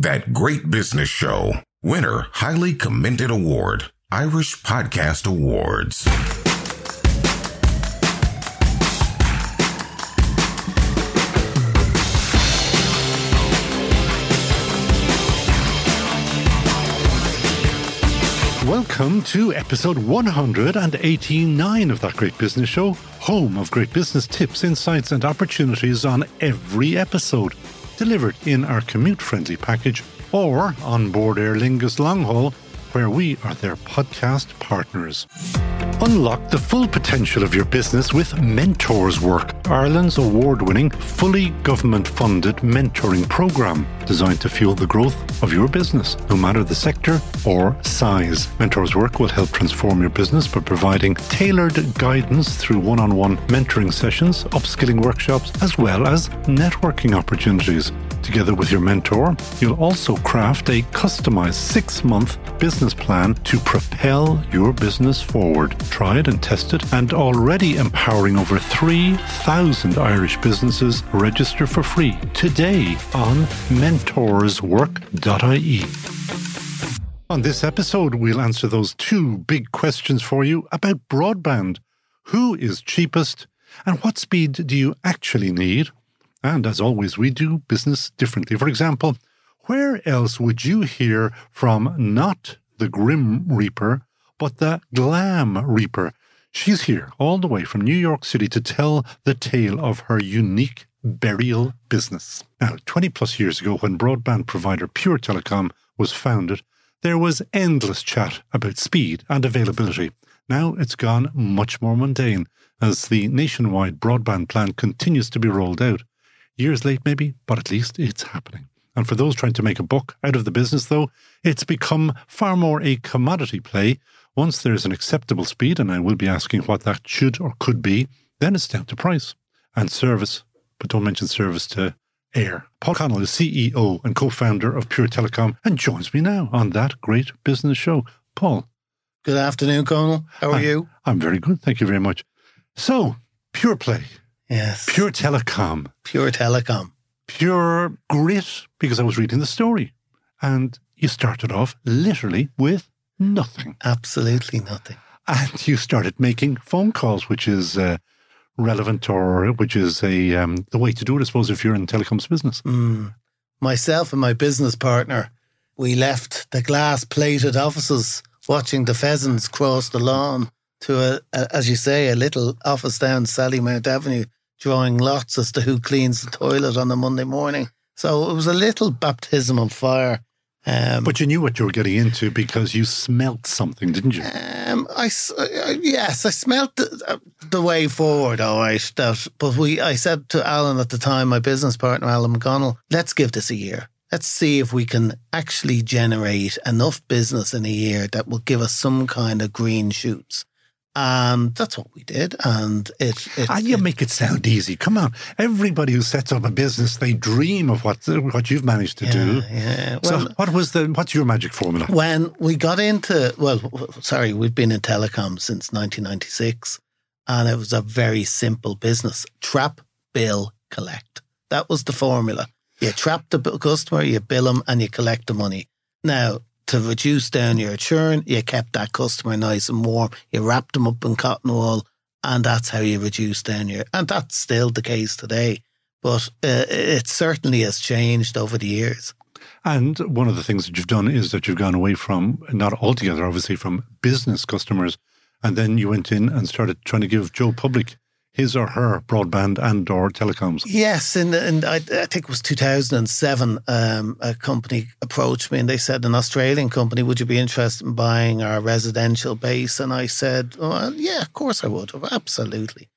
That Great Business Show. Winner, highly commended award. Irish Podcast Awards. Welcome to episode 189 of That Great Business Show, home of great business tips, insights and opportunities on every episode, delivered in our commute-friendly package or on board Aer Lingus long haul, where we are their podcast partners. Unlock the full potential of your business with Mentors Work, Ireland's award-winning, fully government-funded mentoring programme designed to fuel the growth of your business, no matter the sector or size. Mentors Work will help transform your business by providing tailored guidance through one-on-one mentoring sessions, upskilling workshops, as well as networking opportunities. Together with your mentor, you'll also craft a customized 6-month business plan to propel your business forward. Tried and tested and already empowering over 3,000 Irish businesses. Register for free today on mentorswork.ie. On this episode, we'll answer those two big questions for you about broadband. Who is cheapest and what speed do you actually need? And as always, we do business differently. For example, where else would you hear from not the Grim Reaper, but the Glam Reaper? She's here all the way from New York City to tell the tale of her unique burial business. Now, 20 plus years ago, when broadband provider Pure Telecom was founded, there was endless chat about speed and availability. Now it's gone much more mundane as the nationwide broadband plan continues to be rolled out. Years late maybe, but at least it's happening. And for those trying to make a buck out of the business, though, it's become far more a commodity play. Once there's an acceptable speed, and I will be asking what that should or could be, then it's down to price and service. But don't mention service to Air. Paul Connell is CEO and co-founder of Pure Telecom and joins me now on That Great Business Show. Paul. Good afternoon, Connell. How are you? I'm very good. Thank you very much. So, Pure Play. Yes. Pure Telecom. Pure Telecom. Pure grit, because I was reading the story. And you started off literally with nothing. Absolutely nothing. And you started making phone calls, which is relevant, or which is the way to do it, I suppose, if you're in telecoms business. Myself and my business partner, we left the glass-plated offices watching the pheasants cross the lawn to, as you say, a little office down Sallymount Avenue, drawing lots as to who cleans the toilet on a Monday morning. So it was a little baptism of fire. But you knew what you were getting into because you smelt something, didn't you? Yes, I smelt the way forward, all right. I said to Alan at the time, my business partner, Alan McConnell, let's give this a year. Let's see if we can actually generate enough business in a year that will give us some kind of green shoots. And that's what we did. And you make it sound easy. Come on. Everybody who sets up a business, they dream of what you've managed to do. Yeah. Well, so what's your magic formula? When we got into, we've been in telecom since 1996. And it was a very simple business. Trap, bill, collect. That was the formula. You trap the customer, you bill them, and you collect the money. Now, to reduce down your churn, you kept that customer nice and warm. You wrapped them up in cotton wool, and that's how you reduce down your... And that's still the case today. But it certainly has changed over the years. And one of the things that you've done is that you've gone away from, not altogether, obviously, from business customers, and then you went in and started trying to give Joe Public his or her broadband and or telecoms. Yes, and I think it was 2007, a company approached me and they said, an Australian company, would you be interested in buying our residential base? And I said, well, yeah, of course I would. Absolutely.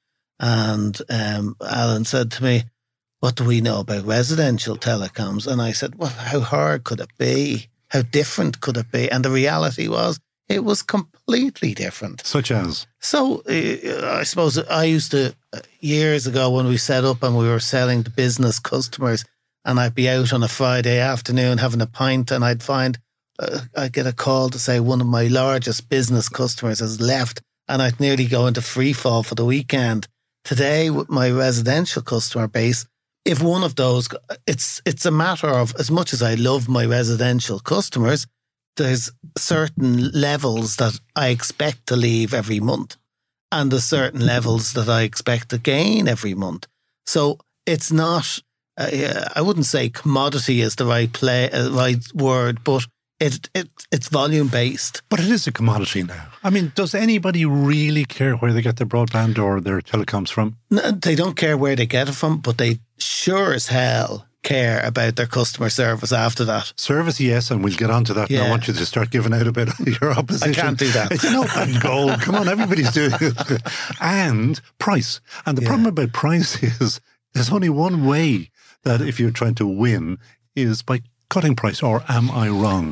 And Alan said to me, what do we know about residential telecoms? And I said, well, how hard could it be? How different could it be? And the reality was, it was completely different. Such as? So I suppose I used to, years ago when we set up and we were selling to business customers, and I'd be out on a Friday afternoon having a pint, and I'd find, I'd get a call to say one of my largest business customers has left, and I'd nearly go into free fall for the weekend. Today, with my residential customer base, if one of those, it's a matter of, as much as I love my residential customers, there's certain levels that I expect to leave every month, and there's certain levels that I expect to gain every month. So it's not, I wouldn't say commodity is the right word, but it's volume based. But it is a commodity now. I mean, does anybody really care where they get their broadband or their telecoms from? No, they don't care where they get it from, but they sure as hell care about their customer service after that. Service, yes, and we'll get on to that. Yeah. Now I want you to start giving out a bit of your opposition. I can't do that. It's an open goal. Come on, everybody's doing it. And price. And the problem about price is there's only one way that if you're trying to win is by cutting price, or am I wrong?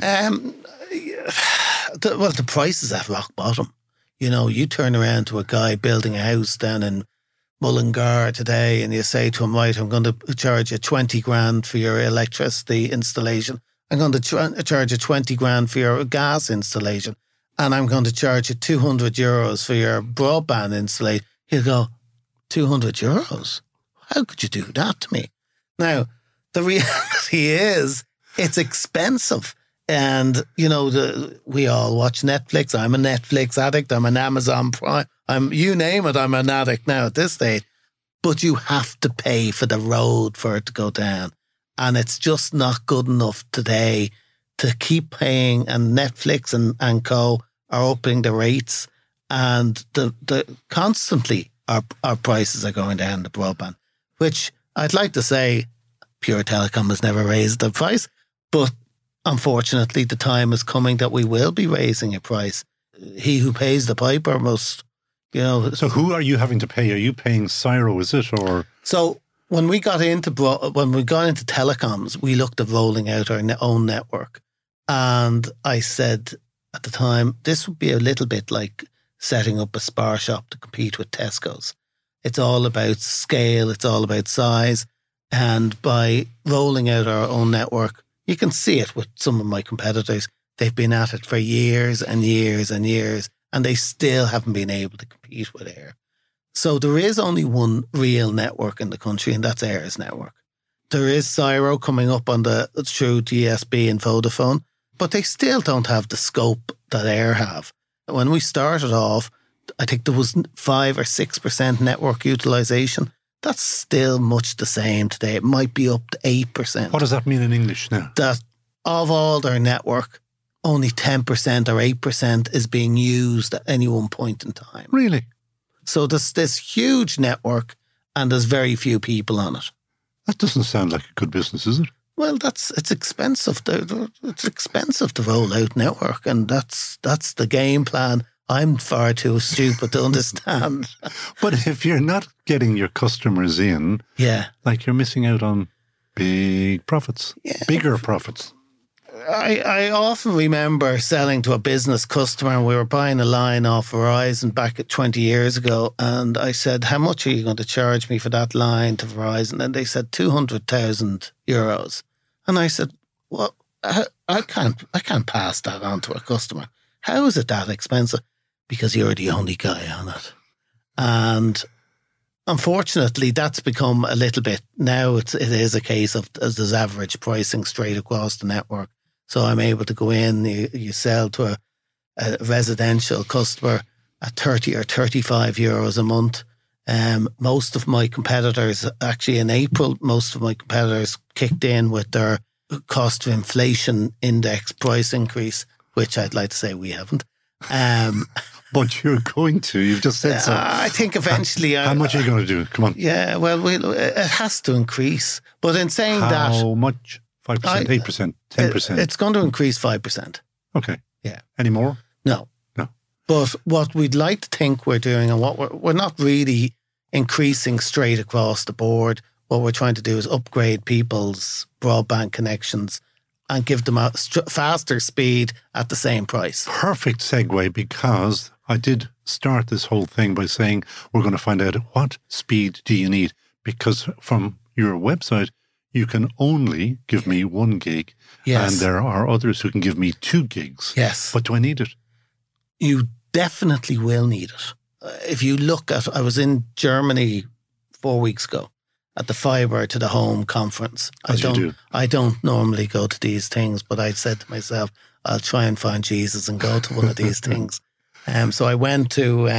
The price is at rock bottom. You know, you turn around to a guy building a house down in Mullingar today and you say to him, right, I'm going to charge you 20 grand for your electricity installation. I'm going to charge you 20 grand for your gas installation. And I'm going to charge you 200 euros for your broadband installation. He'll go, 200 euros? How could you do that to me? Now, the reality is it's expensive. And, you know, we all watch Netflix. I'm a Netflix addict. I'm an Amazon Prime. You name it, I'm an addict now at this stage. But you have to pay for the road for it to go down. And it's just not good enough today to keep paying. And Netflix and co are upping the rates. And constantly our prices are going down the broadband, which I'd like to say Pure Telecom has never raised the price. But unfortunately, the time is coming that we will be raising a price. He who pays the piper must, you know. So who are you having to pay? Are you paying Cyro, is it? Or so when we got into telecoms, we looked at rolling out our own network. And I said at the time, this would be a little bit like setting up a Spar shop to compete with Tesco's. It's all about scale. It's all about size. And by rolling out our own network, you can see it with some of my competitors. They've been at it for years and years and years, and they still haven't been able to compete with Air. So there is only one real network in the country, and that's Air's network. There is Cyro coming up through DSB and Vodafone, but they still don't have the scope that Air have. When we started off, I think there was 5 or 6% network utilisation. That's still much the same today. It might be up to 8%. what does that mean in English now? That of all their network, only 10% or 8% is being used at any one point in time. Really? So there's this huge network and there's very few people on it. That doesn't sound like a good business, is it? Well, it's expensive. It's expensive to roll out network, and that's the game plan. I'm far too stupid to understand. But if you're not getting your customers in, like you're missing out on big profits, bigger profits. I often remember selling to a business customer, and we were buying a line off Verizon back at 20 years ago. And I said, how much are you going to charge me for that line to Verizon? And they said 200,000 euros. And I said, well, I can't pass that on to a customer. How is it that expensive? Because you're the only guy on it. And unfortunately, that's become a little bit, now it is a case of there's average pricing straight across the network. So I'm able to go in, you sell to a residential customer at 30 or 35 euros a month. Most of my competitors, actually in April, most of my competitors kicked in with their cost of inflation index price increase, which I'd like to say we haven't. But you're going to. You've just said so. I think eventually... How much are you going to do? Come on. Yeah, well, it has to increase. But in saying that... How much? 5%, 8%, 10%? It's going to increase 5%. Okay. Yeah. Any more? No. But what we'd like to think we're doing, and what we're not really increasing straight across the board. What we're trying to do is upgrade people's broadband connections and give them a faster speed at the same price. Perfect segue, because I did start this whole thing by saying we're going to find out what speed do you need, because from your website, you can only give me 1 gig, and there are others who can give me 2 gigs. Yes. But do I need it? You definitely will need it. If you look at, I was in Germany 4 weeks ago, at the Fibre to the Home conference. As you do. I don't normally go to these things, but I said to myself, I'll try and find Jesus and go to one of these things. So I went to,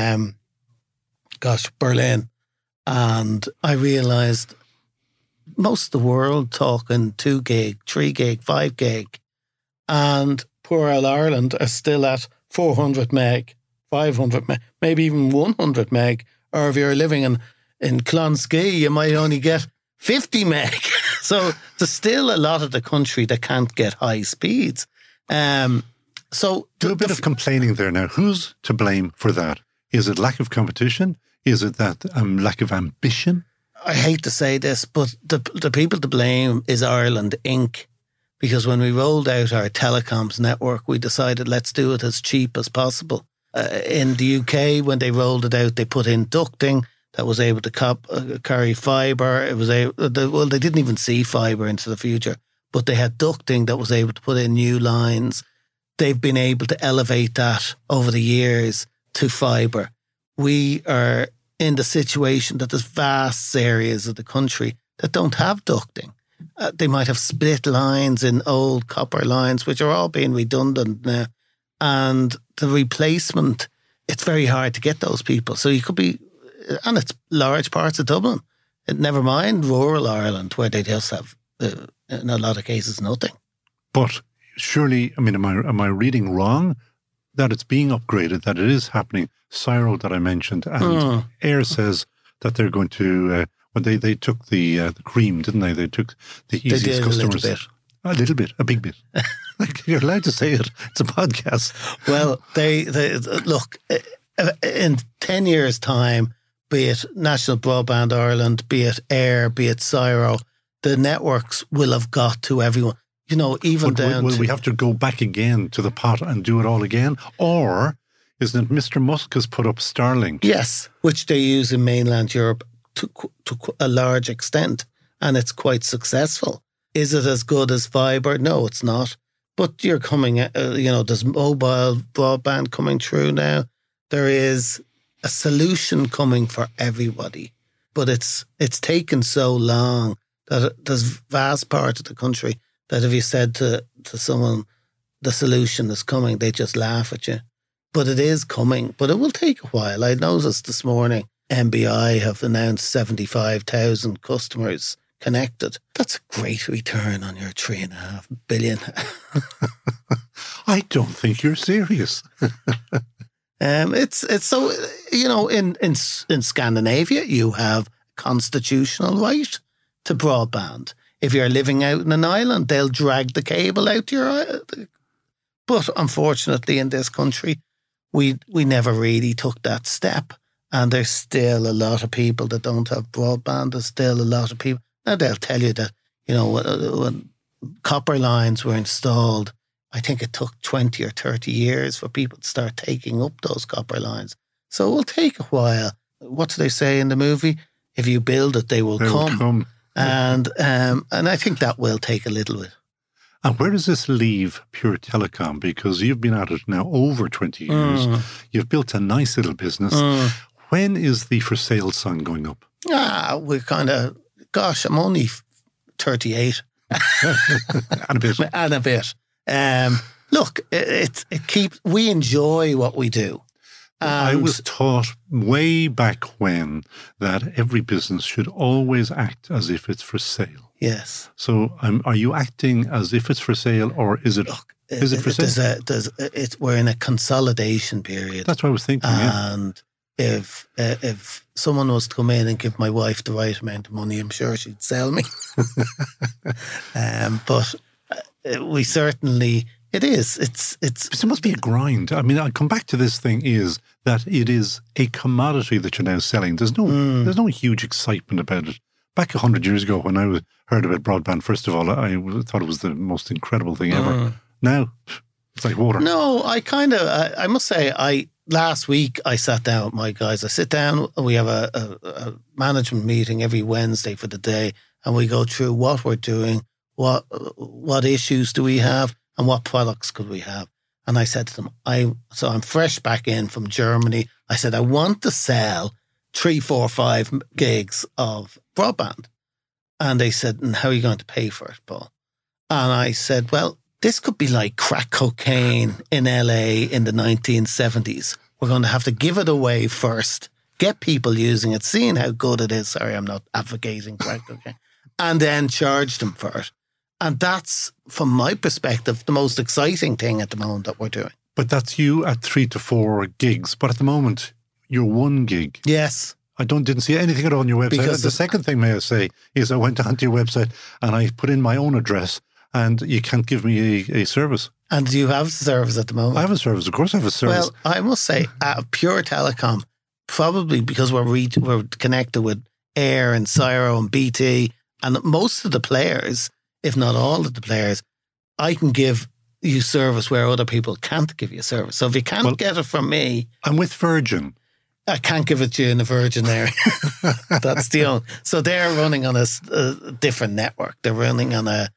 Berlin, and I realised most of the world talking 2 gig, 3 gig, 5 gig, and poor old Ireland are still at 400 meg, 500 meg, maybe even 100 meg. Or if you're living in Clonskea, you might only get 50 meg. So there's still a lot of the country that can't get high speeds. So do a bit of complaining there now. Who's to blame for that? Is it lack of competition? Is it that lack of ambition? I hate to say this, but the people to blame is Ireland Inc. Because when we rolled out our telecoms network, we decided let's do it as cheap as possible. In the UK, when they rolled it out, they put in ducting that was able to carry fibre. It was they didn't even see fibre into the future, but they had ducting that was able to put in new lines. They've been able to elevate that over the years to fibre. We are in the situation that there's vast areas of the country that don't have ducting. They might have split lines in old copper lines, which are all being redundant now. And the replacement, it's very hard to get those people. So you could be, and it's large parts of Dublin. Never mind rural Ireland, where they just have, in a lot of cases, nothing. But surely, I mean, am I reading wrong that it's being upgraded, that it is happening? Cyro that I mentioned, and Air says that they're going to, they took the cream, didn't they? They took the easiest customers. A little bit, a big bit. You're allowed to say it. It's a podcast. Well, they look, in 10 years' time, be it National Broadband Ireland, be it Air, be it Cyro, the networks will have got to everyone. You know, even down will we have to go back again to the pot and do it all again? Or isn't it Mr. Musk has put up Starlink? Yes, which they use in mainland Europe to a large extent, and it's quite successful. Is it as good as fibre? No, it's not. But you're coming, there's mobile broadband coming through now. There is a solution coming for everybody. But it's taken so long that there's vast part of the country that if you said to someone the solution is coming, they just laugh at you. But it is coming. But it will take a while. I noticed this morning MBI have announced 75,000 customers connected. That's a great return on your 3.5 billion. I don't think you're serious. It's so, in Scandinavia, you have constitutional right to broadband. If you're living out in an island, they'll drag the cable out to your island. But unfortunately, in this country, we never really took that step. And there's still a lot of people that don't have broadband. There's still a lot of people. Now, they'll tell you that, when copper lines were installed, I think it took 20 or 30 years for people to start taking up those copper lines. So it will take a while. What do they say in the movie? If you build it, they will come. And I think that will take a little bit. And where does this leave Pure Telecom? Because you've been at it now over 20 years. You've built a nice little business. When is the for sale sign going up? We're kind of, I'm only 38. And a bit. Look, we enjoy what we do. I was taught way back when that every business should always act as if it's for sale. Yes. So are you acting as if it's for sale, or is it for sale? We're in a consolidation period. That's what I was thinking. And if someone was to come in and give my wife the right amount of money, I'm sure she'd sell me. But we certainly... It is. It must be a grind. I mean, I'll come back to this thing is that it is a commodity that you're now selling. There's no huge excitement about it. Back 100 years ago when I heard about broadband, first of all, I thought it was the most incredible thing ever. Now, it's like water. No, I must say, last week I sat down with my guys. I sit down and we have a management meeting every Wednesday for the day, and we go through what we're doing, what issues do we have, and what products could we have? And I said to them, I'm fresh back in from Germany. I said, I want to sell 3, 4, 5 gigs of broadband. And they said, and how are you going to pay for it, Paul? And I said, well, this could be like crack cocaine in LA in the 1970s. We're going to have to give it away first, get people using it, seeing how good it is. Sorry, I'm not advocating crack cocaine. And then charge them for it. And that's, from my perspective, the most exciting thing at the moment that we're doing. But that's you at 3 to 4 gigs. But at the moment, you're 1 gig. Yes. I didn't see anything at all on your website. Because the second thing, may I say, is I went onto your website and I put in my own address and you can't give me a service. And do you have a service at the moment? I have a service. Of course I have a service. Well, I must say, at Pure Telecom, probably because we're connected with Air and Cyro and BT and most of the players, if not all of the players, I can give you service where other people can't give you service. So if you can't get it from me... I'm with Virgin. I can't give it to you in the Virgin area. That's the only. So they're running on a different network. They're running on the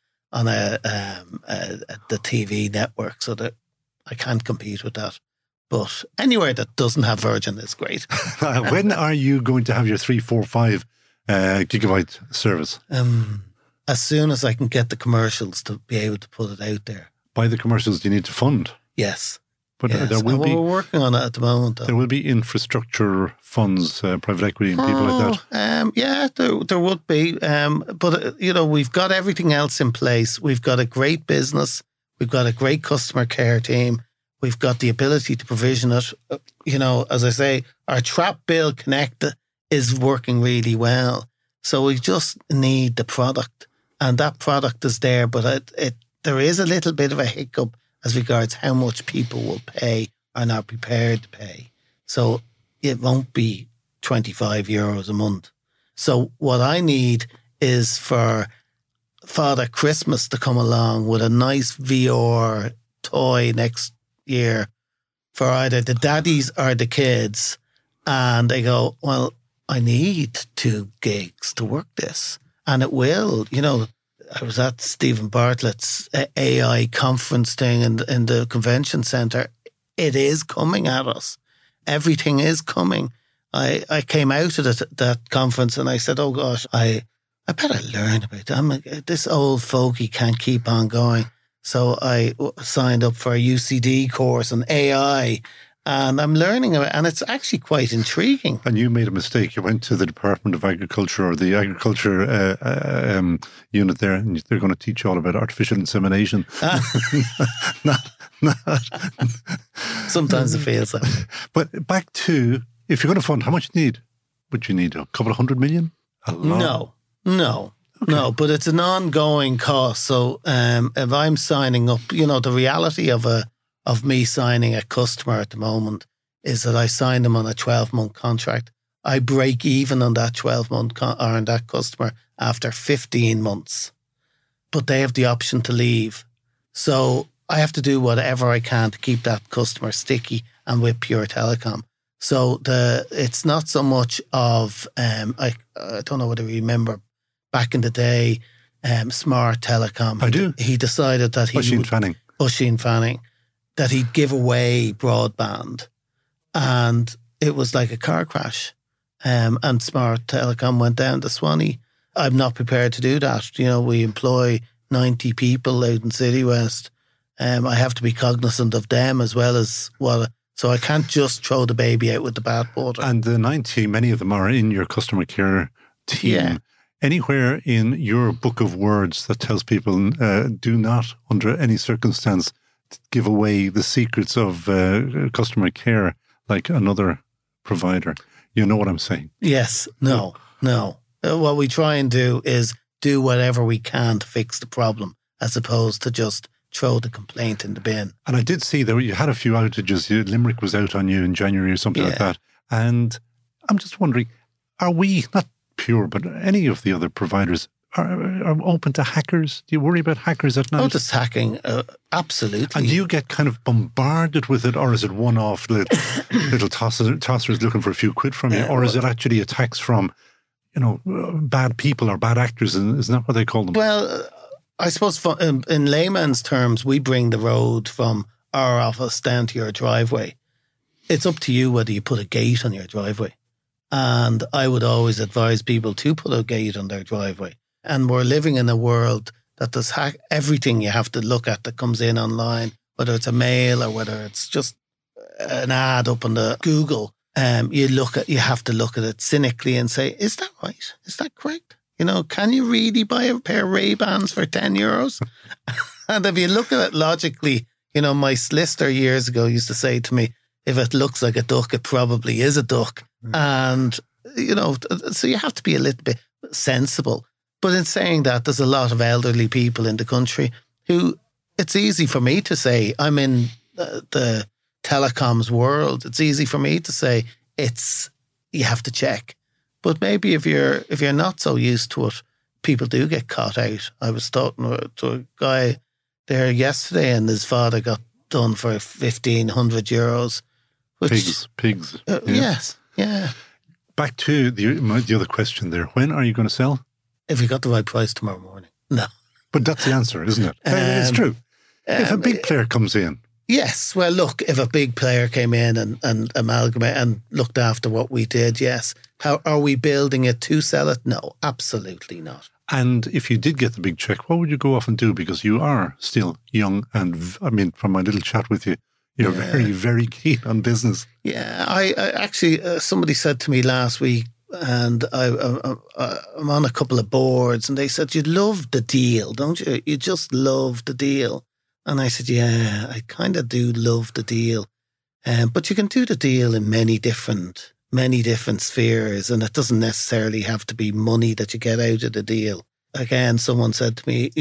TV network, so that I can't compete with that. But anywhere that doesn't have Virgin is great. When are you going to have your 345 gigabyte service? As soon as I can get the commercials to be able to put it out there. By the commercials, do you need to fund? Yes. But yes. there will be. We're working on it at the moment. Though. There will be infrastructure funds, private equity, and people like that. Yeah, there would be. But we've got everything else in place. We've got a great business. We've got a great customer care team. We've got the ability to provision it. As I say, our Trap Bill Connect is working really well. So we just need the product, and that product is there. But there is a little bit of a hiccup as regards how much people will pay or not prepared to pay. So it won't be €25 a month. So what I need is for Father Christmas to come along with a nice VR toy next year for either the daddies or the kids. And they go, well, I need 2 gigs to work this. And it will, I was at Stephen Bartlett's AI conference thing in the convention centre. It is coming at us. Everything is coming. I came out of that conference and I said, oh gosh, I better learn about it. This old fogey can't keep on going. So I signed up for a UCD course on AI. And I'm learning about it, and it's actually quite intriguing. And you made a mistake. You went to the Department of Agriculture or the Agriculture unit there, and they're going to teach you all about artificial insemination. Sometimes it feels like. But back to, if you're going to fund, how much do you need? Would you need a couple of $100 million? A lot? No. Okay. No, but it's an ongoing cost. So if I'm signing up, the reality of me signing a customer at the moment is that I sign them on a 12-month contract. I break even on that 12-month or on that customer after 15 months. But they have the option to leave. So I have to do whatever I can to keep that customer sticky and with Pure Telecom. So it's not so much of, I don't know whether you remember back in the day, Smart Telecom. I do. He decided that Oisin Fanning, that he'd give away broadband, and it was like a car crash. And Smart Telecom went down to Swanee. I'm not prepared to do that. We employ 90 people out in City West. I have to be cognizant of them as well as so I can't just throw the baby out with the bathwater. And the 90, many of them are in your customer care team. Yeah. Anywhere in your book of words that tells people do not, under any circumstance, give away the secrets of customer care like another provider. You know what I'm saying? Yes. No. What we try and do is do whatever we can to fix the problem as opposed to just throw the complaint in the bin. And I did see that you had a few outages. Limerick was out on you in January or something like that. And I'm just wondering, are we, not Pure, but any of the other providers, are open to hackers? Do you worry about hackers at night? Oh, just hacking, absolutely. And do you get kind of bombarded with it, or is it one-off little tossers looking for a few quid from you, or is it actually attacks from, bad people or bad actors? Isn't that what they call them? Well, I suppose in layman's terms, we bring the road from our office down to your driveway. It's up to you whether you put a gate on your driveway. And I would always advise people to put a gate on their driveway. And we're living in a world that there's everything you have to look at that comes in online, whether it's a mail or whether it's just an ad up on the Google. You have to look at it cynically and say, is that right? Is that correct? Can you really buy a pair of Ray-Bans for €10? And if you look at it logically, my solicitor years ago used to say to me, if it looks like a duck, it probably is a duck. And, so you have to be a little bit sensible. But in saying that, there's a lot of elderly people in the country who it's easy for me to say, I'm in the telecoms world. It's easy for me to say you have to check. But maybe if you're not so used to it, people do get caught out. I was talking to a guy there yesterday, and his father got done for €1,500. Pigs. Yes, yeah. Back to the other question there. When are you going to sell? If we got the right price tomorrow morning. No. But that's the answer, isn't it? It's true. If a big player comes in. Yes. Well, look, if a big player came in and amalgamated and looked after what we did, yes. How are we building it to sell it? No, absolutely not. And if you did get the big check, what would you go off and do? Because you are still young and, from my little chat with you, you're very, very keen on business. Yeah, I actually, somebody said to me last week, and I'm on a couple of boards, and they said, you love the deal, don't you? You just love the deal. And I said, yeah, I kind of do love the deal. But you can do the deal in many different spheres, and it doesn't necessarily have to be money that you get out of the deal. Again, someone said to me,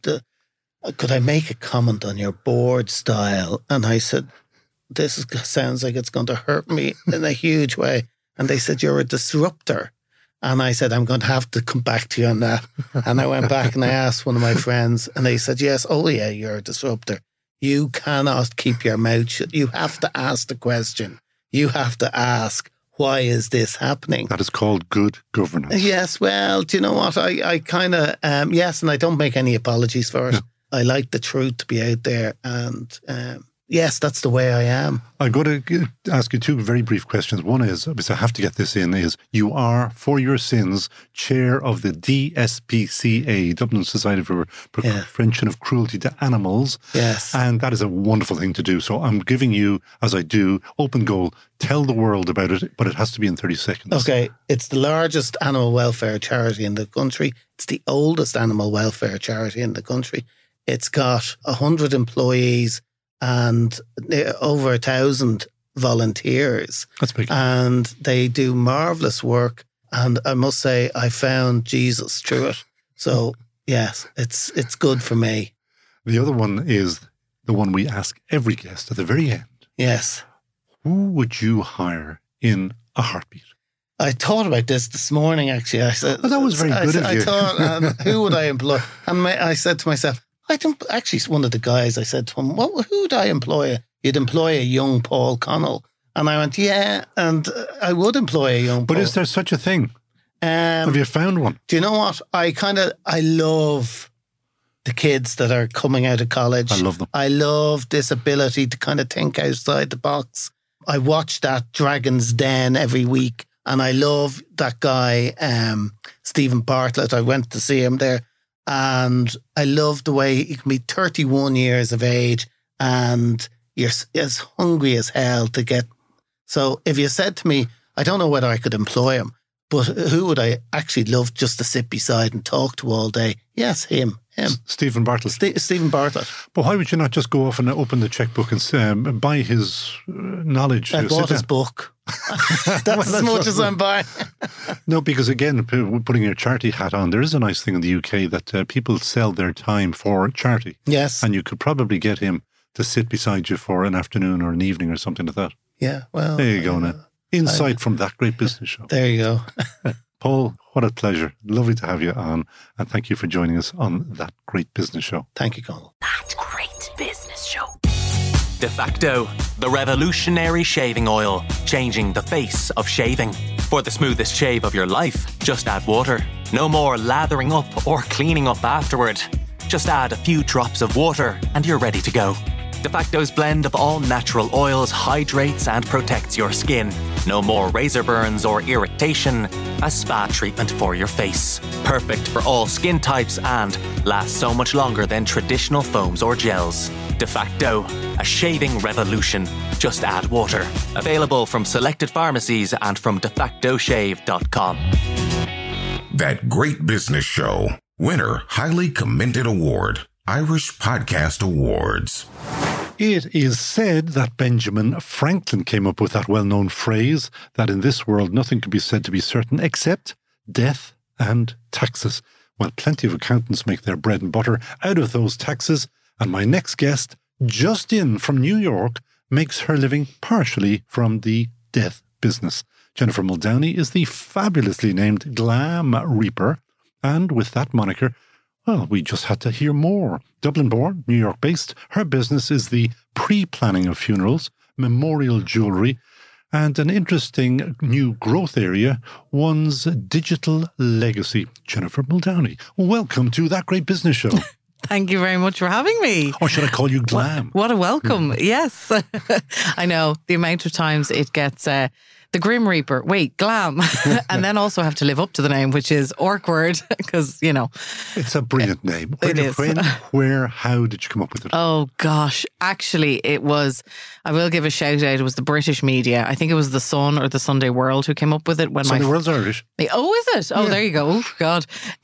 could I make a comment on your board style? And I said, sounds like it's going to hurt me in a huge way. And they said, you're a disruptor. And I said, I'm going to have to come back to you on that. And I went back and I asked one of my friends, and they said, yes, oh yeah, you're a disruptor. You cannot keep your mouth shut. You have to ask the question. You have to ask, why is this happening? That is called good governance. Yes, well, do you know what? I kind of, yes, and I don't make any apologies for it. No. I like the truth to be out there, and yes, that's the way I am. I'm going to ask you two very brief questions. One is, because I have to get this in, is you are, for your sins, chair of the DSPCA, Dublin Society for Prevention of Cruelty to Animals. Yes. And that is a wonderful thing to do. So I'm giving you, as I do, open goal, tell the world about it, but it has to be in 30 seconds. Okay. It's the largest animal welfare charity in the country. It's the oldest animal welfare charity in the country. It's got 100 employees and over 1,000 volunteers. That's big. And they do marvellous work. And I must say, I found Jesus through it. So, yes, it's good for me. The other one is the one we ask every guest at the very end. Yes. Who would you hire in a heartbeat? I thought about this morning, actually. I said, that was very good of you. I thought, who would I employ? And I said to myself, actually, one of the guys, I said to him, who would I employ? You'd employ a young Paul Connell. And I went, yeah, and I would employ a young Paul. But is there such a thing? Have you found one? Do you know what? I love the kids that are coming out of college. I love them. I love this ability to kind of think outside the box. I watch that Dragon's Den every week, and I love that guy, Stephen Bartlett. I went to see him there. And I love the way you can be 31 years of age and you're as hungry as hell to get. So if you said to me, I don't know whether I could employ him, but who would I actually love just to sit beside and talk to all day? Yes, him. Stephen Bartlett. Stephen Bartlett. But why would you not just go off and open the checkbook and buy his knowledge? I bought his book. That's as much as I'm buying. No, because again, putting your charity hat on, there is a nice thing in the UK that people sell their time for charity. Yes. And you could probably get him to sit beside you for an afternoon or an evening or something like that. Yeah, well. There you go now. Insight from That Great Business Show. There you go. Paul, what a pleasure. Lovely to have you on. And thank you for joining us on That Great Business Show. Thank you, Conal. That Great Business Show. DeFacto, the revolutionary shaving oil, changing the face of shaving. For the smoothest shave of your life, just add water. No more lathering up or cleaning up afterward. Just add a few drops of water and you're ready to go. DeFacto's blend of all natural oils hydrates and protects your skin, No more razor burns or irritation. A spa treatment for your face. Perfect for all skin types and lasts so much longer than traditional foams or gels. De Facto, a shaving revolution. Just add water. Available from selected pharmacies and from defactoshave.com. That Great Business Show. Winner, highly commended award. Irish Podcast Awards. It is said that Benjamin Franklin came up with that well-known phrase that in this world nothing can be said to be certain except death and taxes. Well, plenty of accountants make their bread and butter out of those taxes, and my next guest, just in from New York, makes her living partially from the death business. Jennifer Muldowney is the fabulously named Glam Reaper, and with that moniker, well, we just had to hear more. Dublin-born, New York-based, her business is the pre-planning of funerals, memorial jewellery, and an interesting new growth area, one's digital legacy. Jennifer Muldowney, welcome to That Great Business Show. Thank you very much for having me. Or should I call you Glam? What a welcome. Yes. I know the amount of times it gets the Grim Reaper. Wait, Glam. And then also have to live up to the name, which is awkward because, you know. It's a brilliant name. It is. How did you come up with it? Oh, gosh. Actually, it was, I will give a shout out, it was the British media. I think it was The Sun or the Sunday World who came up with it. Sunday World's Irish. Oh, is it? Oh, yeah. There you go. Oh, God.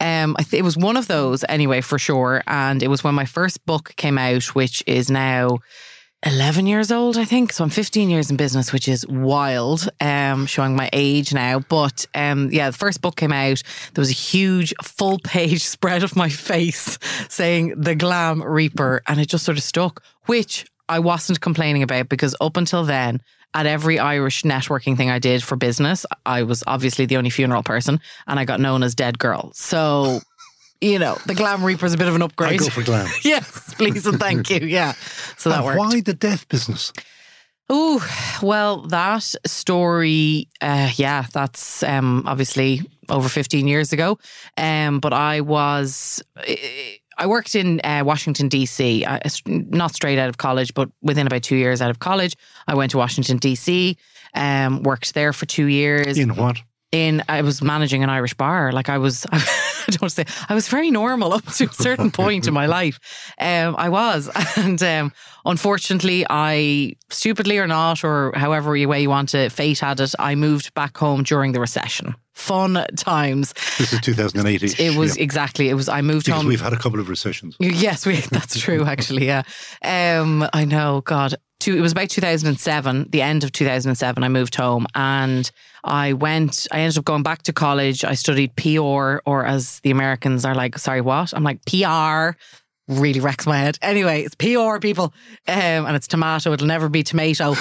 It was one of those anyway, for sure. And it was when my first book came out, which is now 11 years old, I think. So I'm 15 years in business, which is wild, showing my age now. But the first book came out. There was a huge full page spread of my face saying The Glam Reaper. And it just sort of stuck, which I wasn't complaining about because up until then, at every Irish networking thing I did for business, I was obviously the only funeral person and I got known as Dead Girl. So, you know, the Glam Reaper is a bit of an upgrade. I go for Glam. Yes, please and thank you. Yeah. So that worked. Why the death business? Oh, well, that story, that's obviously over 15 years ago. But I worked in Washington, D.C., not straight out of college, but within about 2 years out of college, I went to Washington, D.C., worked there for 2 years. In what? I was managing an Irish bar. Like I was very normal up to a certain point in my life. I was. And unfortunately, I, stupidly or not, or however way you want to, fate had it, I moved back home during the recession. Fun times. This is 2008. It was exactly. It was. I moved home. We've had a couple of recessions. Yes, that's true. Actually, yeah. I know. God. It was about 2007, the end of 2007, I moved home and I ended up going back to college. I studied PR, or as the Americans are like, sorry, what? I'm like, PR. Really wrecks my head. Anyway, it's PR, people. And it's tomato. It'll never be tomato.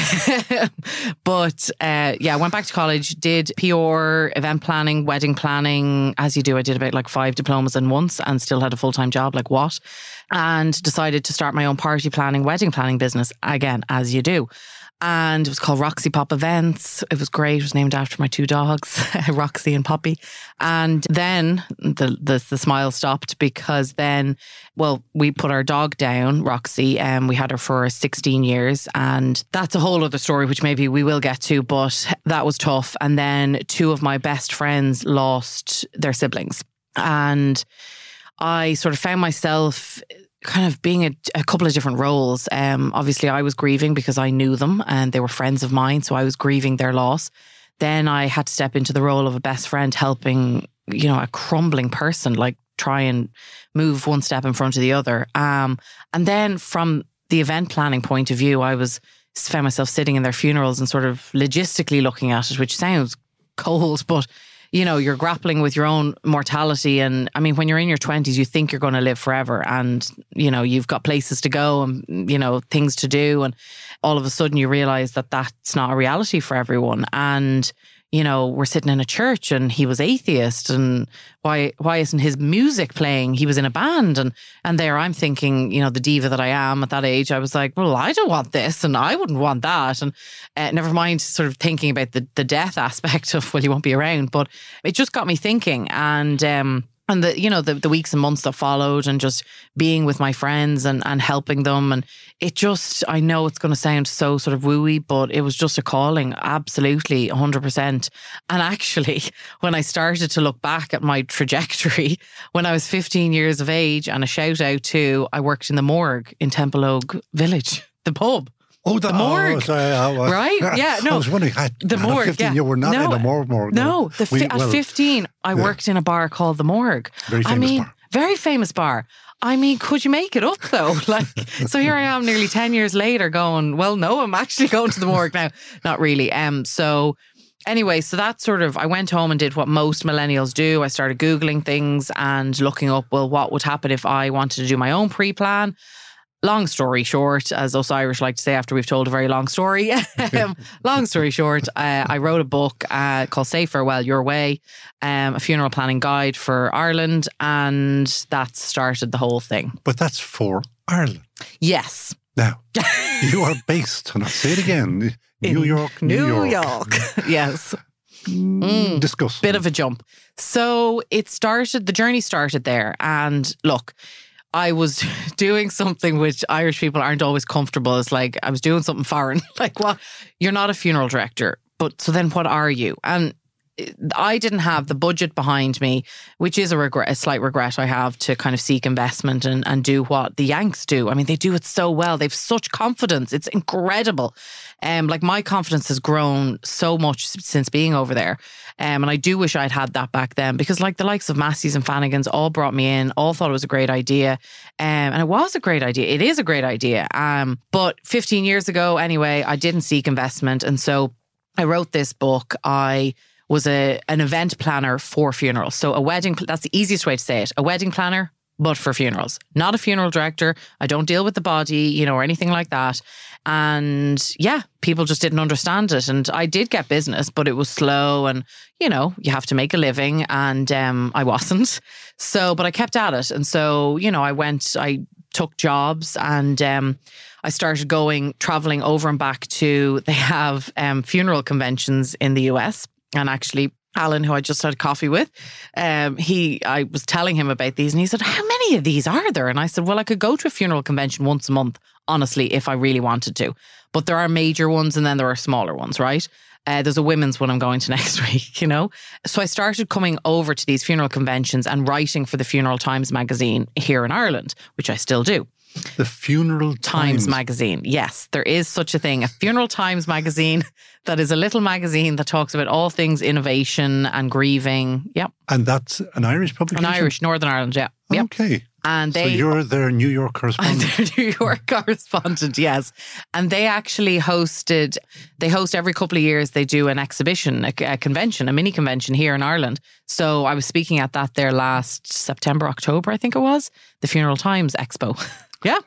But I went back to college, did PR, event planning, wedding planning. As you do, I did about like 5 diplomas in once and still had a full-time job. Like what? And decided to start my own party planning, wedding planning business. Again, as you do. And it was called Roxy Pop Events. It was great. It was named after my 2 dogs, Roxy and Poppy. And then the smile stopped because then, well, we put our dog down, Roxy, and we had her for 16 years. And that's a whole other story, which maybe we will get to, but that was tough. And then 2 of my best friends lost their siblings. And I sort of found myself kind of being a couple of different roles. Obviously, I was grieving because I knew them and they were friends of mine, so I was grieving their loss. Then I had to step into the role of a best friend, helping, you know, a crumbling person, like try and move one step in front of the other. And then from the event planning point of view, I found myself sitting in their funerals and sort of logistically looking at it, which sounds cold, but you know, you're grappling with your own mortality. And I mean, when you're in your 20s, you think you're going to live forever and, you know, you've got places to go and, you know, things to do. And all of a sudden you realize that that's not a reality for everyone. And, you know, we're sitting in a church and he was atheist and why isn't his music playing? He was in a band and there I'm thinking, you know, the diva that I am at that age, I was like, well, I don't want this and I wouldn't want that. And never mind sort of thinking about the death aspect of, well, you won't be around. But it just got me thinking and And the weeks and months that followed, and just being with my friends and helping them. And it just, I know it's going to sound so sort of wooey, but it was just a calling. Absolutely, 100%. And actually, when I started to look back at my trajectory, when I was 15 years of age, and a shout out to, I worked in the morgue in Temple Village, the pub. Oh, the morgue. Sorry, right? Yeah, no. I was wondering, the morgue, 15, you were not in the morgue. No, at 15, I worked in a bar called the Morgue. Very famous bar. Very famous bar. I mean, could you make it up though? So here I am nearly 10 years later going, well, no, I'm actually going to the morgue now. Not really. So anyway, so that sort of, I went home and did what most millennials do. I started Googling things and looking up, well, what would happen if I wanted to do my own pre-plan? Long story short, as us Irish like to say after we've told a very long story. Long story short, I wrote a book called Say Farewell Your Way, a funeral planning guide for Ireland, and that started the whole thing. But that's for Ireland. Yes. Now, you are based, and I'll say it again, New York. Yes. Discuss. Bit of a jump. So the journey started there, and look, I was doing something which Irish people aren't always comfortable. It's like I was doing something foreign. Like, what? You're not a funeral director, but so then what are you? And I didn't have the budget behind me, which is a slight regret I have, to kind of seek investment and do what the Yanks do. I mean, they do it so well. They've such confidence. It's incredible. Like, my confidence has grown so much since being over there. And I do wish I'd had that back then, because like the likes of Massey's and Fannigan's all brought me in, all thought it was a great idea. And it was a great idea. It is a great idea. But 15 years ago, anyway, I didn't seek investment. And so I wrote this book. I was an event planner for funerals. So a wedding, that's the easiest way to say it. A wedding planner, but for funerals. Not a funeral director. I don't deal with the body, or anything like that. And yeah, people just didn't understand it. And I did get business, but it was slow, and, you have to make a living, and I wasn't. So, but I kept at it. And so, I took jobs, and I started traveling over and back they have funeral conventions in the US. And actually, Alan, who I just had coffee with, I was telling him about these, and he said, how many of these are there? And I said, well, I could go to a funeral convention once a month, honestly, if I really wanted to. But there are major ones, and then there are smaller ones, right? There's a women's one I'm going to next week, So I started coming over to these funeral conventions and writing for the Funeral Times magazine here in Ireland, which I still do. The Funeral Times magazine. Yes, there is such a thing. A Funeral Times magazine that is a little magazine that talks about all things innovation and grieving. Yep. And that's an Irish publication? An Irish, Northern Ireland, yeah. Yep. Okay. And so you're their New York correspondent? I'm their New York correspondent, yes. And they actually host every couple of years, they do an exhibition, a convention, a mini convention here in Ireland. So I was speaking at that there last September, October, I think it was, the Funeral Times Expo. Yeah.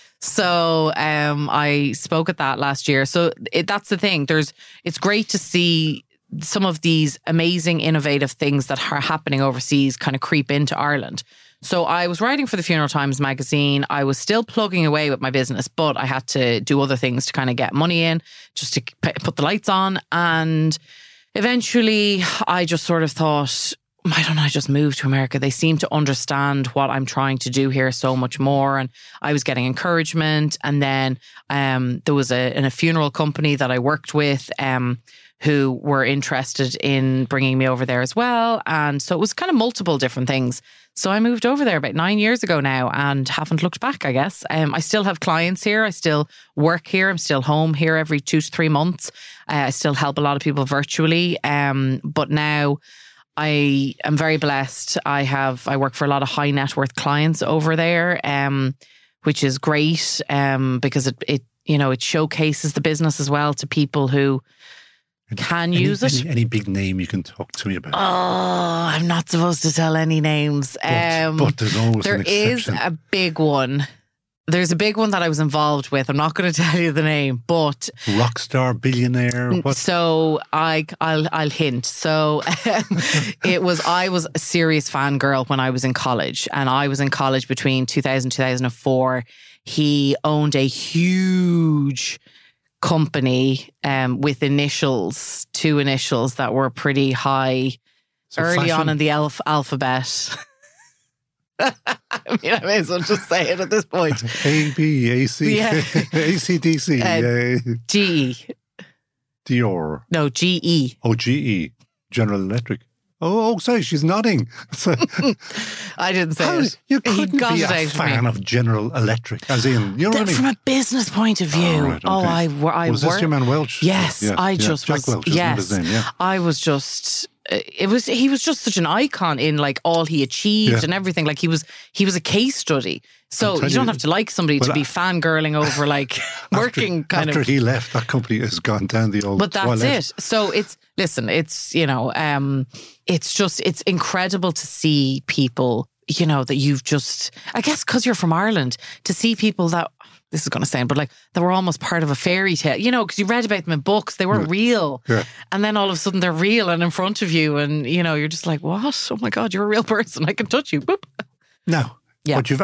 So I spoke at that last year. So that's the thing. It's great to see some of these amazing, innovative things that are happening overseas kind of creep into Ireland. So I was writing for the Funeral Times magazine. I was still plugging away with my business, but I had to do other things to kind of get money in, just to put the lights on. And eventually I just sort of thought, why don't I just move to America? They seem to understand what I'm trying to do here so much more. And I was getting encouragement. And then there was a funeral company that I worked with who were interested in bringing me over there as well. And so it was kind of multiple different things. So I moved over there about 9 years ago now and haven't looked back, I guess. I still have clients here. I still work here. I'm still home here every 2 to 3 months. I still help a lot of people virtually. But now I am very blessed. I work for a lot of high net worth clients over there, which is great because it showcases the business as well to people who can use it. Any big name you can talk to me about? Oh, I'm not supposed to tell any names. But there's always an exception. There is a big one. There's a big one that I was involved with. I'm not going to tell you the name, but rock star, billionaire. What? So I'll hint. So I was a serious fangirl when I was in college, and I was in college between 2000 and 2004. He owned a huge company with two initials that were pretty high, so early on in the alphabet. I mean, I may as well just say it at this point. AB, AC, Yeah. ACDC, GE. Dior. No, GE. Oh, GE, General Electric. Oh, sorry, she's nodding. I didn't say How, it. you He couldn't got be it a out of fan me. of General Electric, as in, you know what I mean? From a business point of view. Oh, right, okay. I Was this your man Welch? Yes, Yeah, I yeah. just Jack was. Welch, isn't yes, his name? Yeah. I was just. He was just such an icon in like all he achieved Yeah. and everything. Like he was a case study. So tell you don't you- have to like somebody to well, be fangirling over like working kind after of. he left, that company has gone down the old But that's toilet. it. So it's it's incredible to see people, that you've just, I guess because you're from Ireland, to see people that, this is going to sound, but like that were almost part of a fairy tale, because you read about them in books, they weren't real. Yeah. And then all of a sudden they're real and in front of you and, you're just like, what? Oh my God, you're a real person. I can touch you. Boop. Now, Yeah. but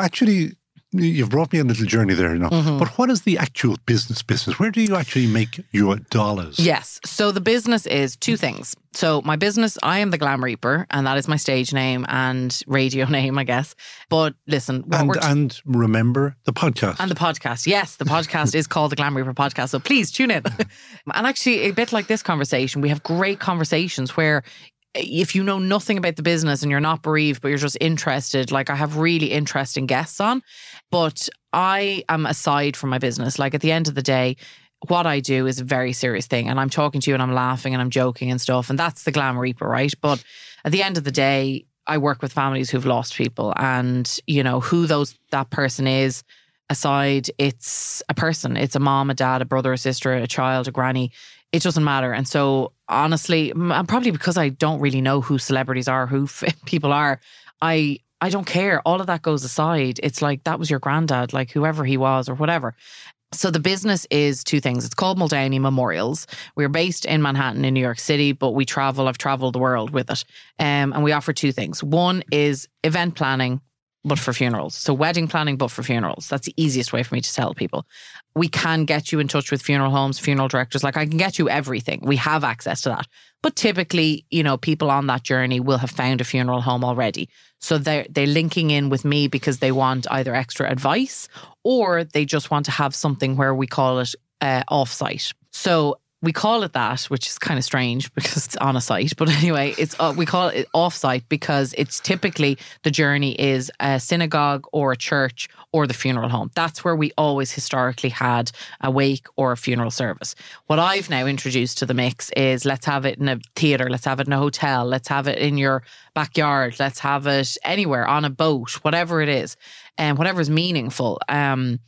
you've brought me on a little journey there now. Mm-hmm. But what is the actual business? Where do you actually make your dollars? Yes. So the business is two things. So my business, I am the Glam Reaper, and that is my stage name and radio name, I guess. But listen, And remember the podcast. and the podcast. Yes, the podcast is called the Glam Reaper Podcast. So please tune in. And actually, a bit like this conversation, we have great conversations where if you know nothing about the business and you're not bereaved, but you're just interested, like I have really interesting guests on. But I am aside from my business. Like at the end of the day, what I do is a very serious thing. And I'm talking to you and I'm laughing and I'm joking and stuff. And that's the Glam Reaper, right? But at the end of the day, I work with families who've lost people. And, who that person is aside, it's a person. It's a mom, a dad, a brother, a sister, a child, a granny. It doesn't matter. And so honestly, and probably because I don't really know who celebrities are, who people are, I don't care. All of that goes aside. It's like, that was your granddad, like whoever he was or whatever. So the business is two things. It's called Muldowney Memorials. We're based in Manhattan in New York City, but I've traveled the world with it. And we offer two things. One is event planning, but for funerals. So wedding planning, but for funerals. That's the easiest way for me to tell people. We can get you in touch with funeral homes, funeral directors. Like I can get you everything. We have access to that. But typically, people on that journey will have found a funeral home already. So they're linking in with me because they want either extra advice or they just want to have something where we call it off-site. So we call it that, which is kind of strange because it's on a site. But anyway, we call it off-site because it's typically the journey is a synagogue or a church or the funeral home. That's where we always historically had a wake or a funeral service. What I've now introduced to the mix is let's have it in a theatre, let's have it in a hotel, let's have it in your backyard, let's have it anywhere, on a boat, whatever it is. And whatever is meaningful. And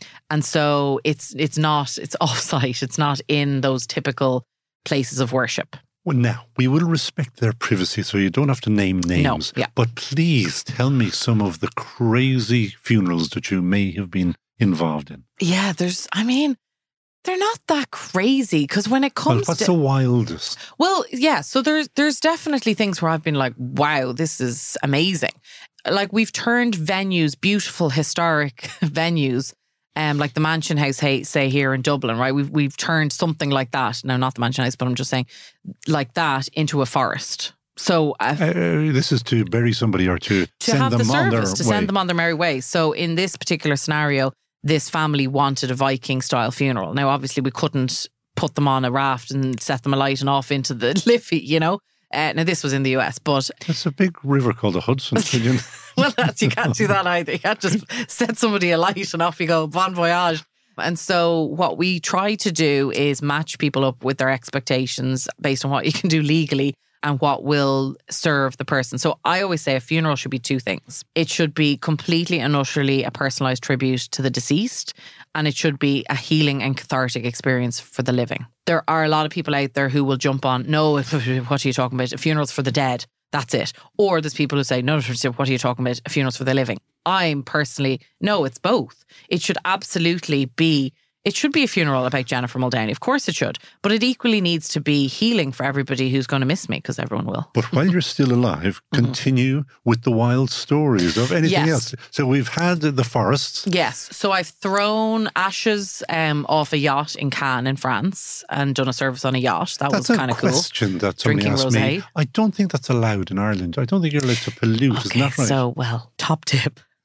so it's off-site. It's not in those typical places of worship. Well, now, we will respect their privacy, so you don't have to name names. No, yeah. But please tell me some of the crazy funerals that you may have been involved in. Yeah, they're not that crazy because when it comes What's the wildest? Well, yeah, so there's definitely things where I've been like, wow, this is amazing. Like we've turned venues, beautiful historic venues, like the Mansion House, say here in Dublin, right? We've turned something like that. No, not the Mansion House, but I'm just saying like that into a forest. So this is to bury somebody or to send have them the on their service, to way. send them on their merry way. So in this particular scenario, this family wanted a Viking style funeral. Now, obviously, we couldn't put them on a raft and set them alight and off into the Liffey, Now, this was in the US, but... It's a big river called the Hudson. Well, you can't do that either. You can't just set somebody alight and off you go. Bon voyage. And so what we try to do is match people up with their expectations based on what you can do legally and what will serve the person. So I always say a funeral should be two things. It should be completely and utterly a personalised tribute to the deceased, and it should be a healing and cathartic experience for the living. There are a lot of people out there who will jump on, no, what are you talking about? A funeral's for the dead. That's it. Or there's people who say, no, what are you talking about? A funeral's for the living. I'm personally, no, it's both. It should absolutely be, it should be a funeral about Jennifer Muldowney. Of course it should. But it equally needs to be healing for everybody who's going to miss me, because everyone will. But while you're still alive, continue with the wild stories of anything else. So we've had the forests. Yes. So I've thrown ashes off a yacht in Cannes in France and done a service on a yacht. That's was kind of cool. That's a question that somebody Drinking asked me. rosé. I don't think that's allowed in Ireland. I don't think you're allowed to pollute. Okay, Isn't that right? so, well, top tip.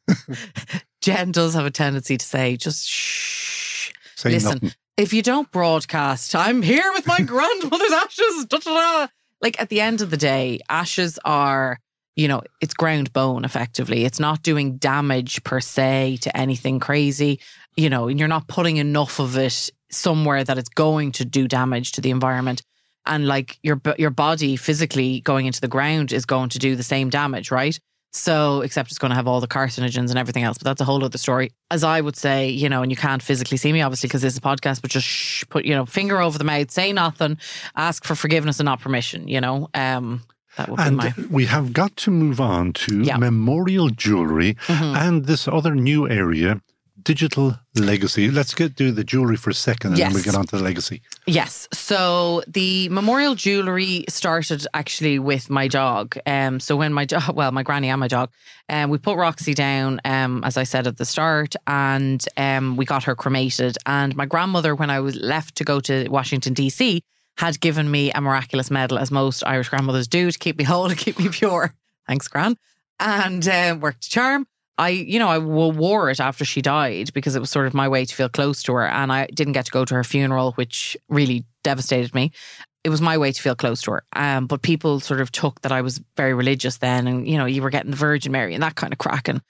Jen does have a tendency to say, just shh. Say Listen, nothing. if you don't broadcast, I'm here with my grandmother's ashes. Da, da, da. Like at the end of the day, ashes are, it's ground bone effectively. It's not doing damage per se to anything crazy, and you're not putting enough of it somewhere that it's going to do damage to the environment. And like your body physically going into the ground is going to do the same damage, right? So, except it's going to have all the carcinogens and everything else. But that's a whole other story. As I would say, and you can't physically see me, obviously, because this is a podcast, but just shh, put, finger over the mouth, say nothing, ask for forgiveness and not permission, that would be And we have got to move on to memorial jewellery and this other new area, digital legacy. Let's do the jewellery for a second and then we get on to the legacy. Yes. So the memorial jewellery started actually with my dog. So when my granny and my dog, we put Roxy down, as I said at the start, and we got her cremated. And my grandmother, when I was left to go to Washington, D.C., had given me a miraculous medal, as most Irish grandmothers do, to keep me whole and keep me pure. Thanks, Gran. And worked a charm. I wore it after she died because it was sort of my way to feel close to her, and I didn't get to go to her funeral, which really devastated me. It was my way to feel close to her. But people sort of took that I was very religious then, and you were getting the Virgin Mary and that kind of crack. And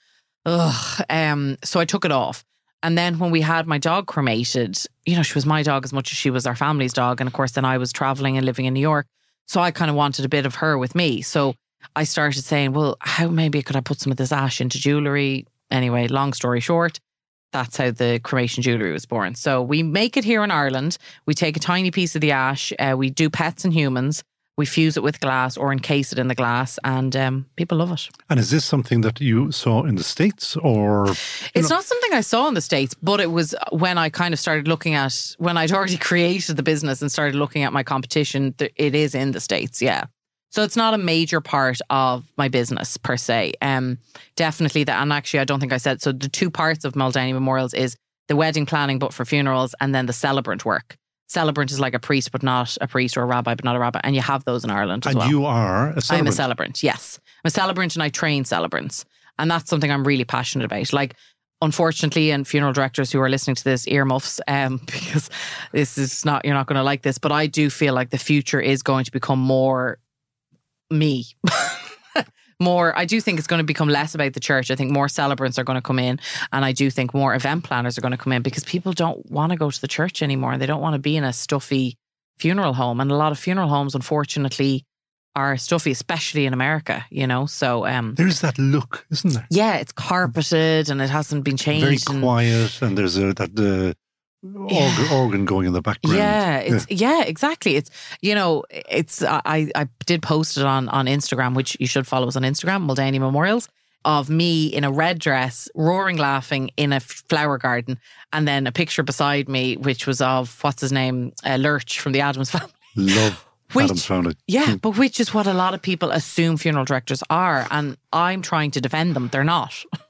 so I took it off. And then when we had my dog cremated, she was my dog as much as she was our family's dog. And of course, then I was traveling and living in New York, so I kind of wanted a bit of her with me. So I started saying, well, how maybe could I put some of this ash into jewellery? Anyway, long story short, that's how the cremation jewellery was born. So we make it here in Ireland. We take a tiny piece of the ash. We do pets and humans. We fuse it with glass or encase it in the glass, and people love it. And is this something that you saw in the States or? It's not something I saw in the States, but it was when I kind of started looking at, when I'd already created the business and started looking at my competition, it is in the States, yeah. So it's not a major part of my business per se. Definitely and actually I don't think I said, so the two parts of Muldowney Memorials is the wedding planning but for funerals, and then the celebrant work. Celebrant is like a priest but not a priest, or a rabbi but not a rabbi, and you have those in Ireland as well. And you are a celebrant? I'm a celebrant, yes. I'm a celebrant and I train celebrants, and that's something I'm really passionate about. Like, unfortunately, and funeral directors who are listening to this, earmuffs, because this is not, you're not going to like this, but I do feel like the future is going to become more me. I do think it's going to become less about the church. I think more celebrants are going to come in, and I do think more event planners are going to come in, because people don't want to go to the church anymore. They don't want to be in a stuffy funeral home, and a lot of funeral homes, unfortunately, are stuffy, especially in America, so there's that look, isn't there? Yeah, it's carpeted and it hasn't been changed. Very quiet, and there's that organ going in the background. Yeah, exactly. It's I did post it on Instagram, which you should follow us on Instagram, Muldowney Memorials, of me in a red dress, roaring laughing in a flower garden, and then a picture beside me, which was of, what's his name, Lurch from the Addams Family. Love Addams Family. Yeah, but which is what a lot of people assume funeral directors are, and I'm trying to defend them. They're not.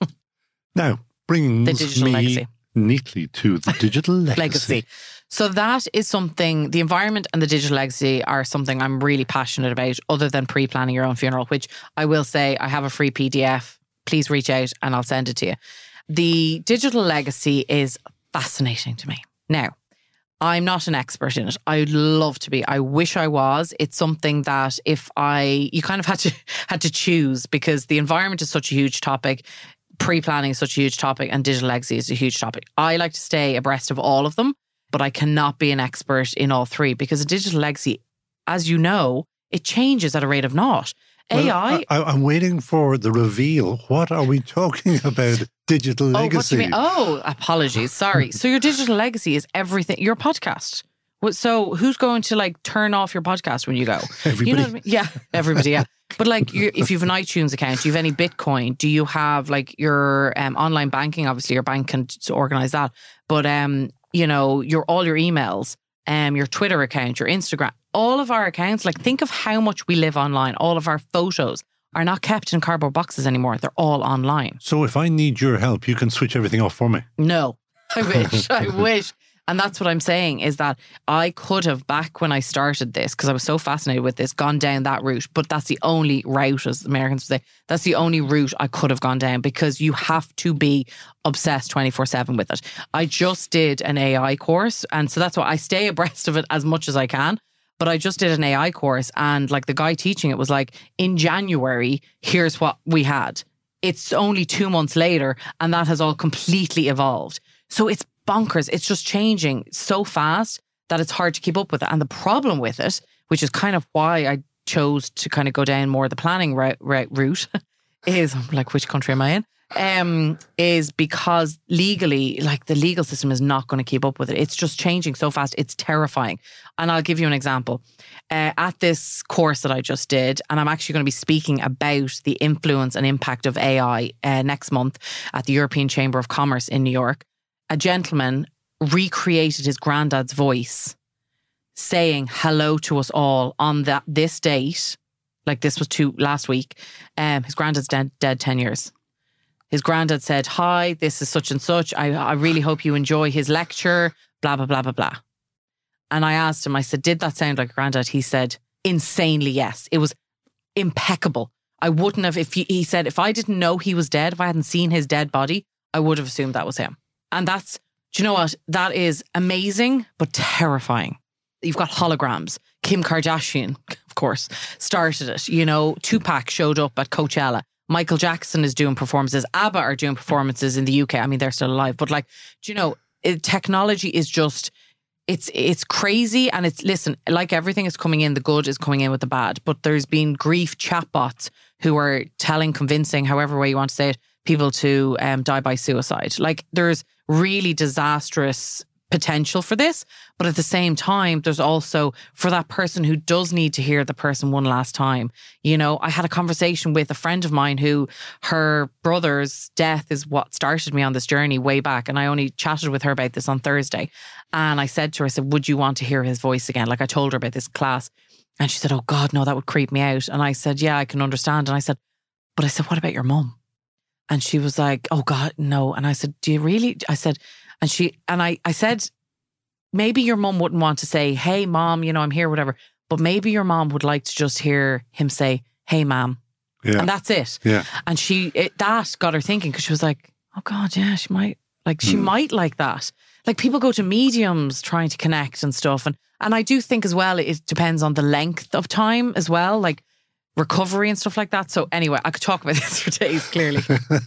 Now, bringing the digital legacy neatly to the digital legacy. So that is something, the environment and the digital legacy are something I'm really passionate about, other than pre-planning your own funeral, which I will say I have a free PDF. Please reach out and I'll send it to you. The digital legacy is fascinating to me. Now, I'm not an expert in it. I'd love to be. I wish I was. It's something that you kind of had to choose, because the environment is such a huge topic. Pre-planning is such a huge topic, and digital legacy is a huge topic. I like to stay abreast of all of them, but I cannot be an expert in all three, because a digital legacy, as you know, it changes at a rate of naught. AI. I'm waiting for the reveal. What are we talking about? Digital legacy. What do you mean? Oh, apologies. Sorry. So your digital legacy is everything. Your podcast. So who's going to turn off your podcast when you go? Everybody. You know what I mean? Yeah, everybody. Yeah. But if you have an iTunes account, do you have any Bitcoin? Do you have your online banking? Obviously, your bank can organize that. But all your emails, your Twitter account, your Instagram, all of our accounts. Think of how much we live online. All of our photos are not kept in cardboard boxes anymore. They're all online. So if I need your help, you can switch everything off for me. No, I wish. I wish. And that's what I'm saying, is that I could have, back when I started this, because I was so fascinated with this, gone down that route. But that's the only route, as Americans would say, that's the only route I could have gone down, because you have to be obsessed 24/7 with it. I just did an AI course. And so that's why I stay abreast of it as much as I can. But I just did an AI course, and like the guy teaching it was like, in January, here's what we had. It's only 2 months later, and that has all completely evolved. So it's bonkers. It's just changing so fast that it's hard to keep up with it. And the problem with it, which is kind of why I chose to kind of go down more the planning route, is, I'm like, which country am I in? Is because legally, like the legal system is not going to keep up with it. It's just changing so fast. It's terrifying. And I'll give you an example. At this course that I just did, and I'm actually going to be speaking about the influence and impact of AI next month at the European Chamber of Commerce in New York. A gentleman recreated his granddad's voice saying hello to us all on this date. Like this was last week. His granddad's dead 10 years. His granddad said, hi, this is such and such. I really hope you enjoy his lecture, blah, blah, blah, blah, blah. And I asked him, I said, did that sound like granddad? He said, insanely yes. It was impeccable. I wouldn't have, he said, if I didn't know he was dead, if I hadn't seen his dead body, I would have assumed that was him. And that's, do you know what? That is amazing, but terrifying. You've got holograms. Kim Kardashian, of course, started it. You know, Tupac showed up at Coachella. Michael Jackson is doing performances. ABBA are doing performances in the UK. I mean, they're still alive. But like, do you know, technology is just, it's crazy. And it's, listen, like everything is coming in, the good is coming in with the bad. But there's been grief chatbots who are convincing, however way you want to say it, people to die by suicide. Like there's really disastrous potential for this. But at the same time, there's also for that person who does need to hear the person one last time. You know, I had a conversation with a friend of mine who her brother's death is what started me on this journey way back. And I only chatted with her about this on Thursday. And I said to her, I said, would you want to hear his voice again? Like I told her about this class. And she said, oh God, no, that would creep me out. And I said, yeah, I can understand. And I said, what about your mum? And she was like, oh God, no. And I said, do you really? I said, I said, maybe your mum wouldn't want to say, hey, mom, you know, I'm here, whatever. But maybe your mom would like to just hear him say, hey, ma'am. Yeah. And that's it. Yeah. And that got her thinking, because she was like, oh God, yeah, she might like that. Like people go to mediums trying to connect and stuff. And I do think as well, it depends on the length of time as well. Like recovery and stuff like that. So anyway, I could talk about this for days, clearly.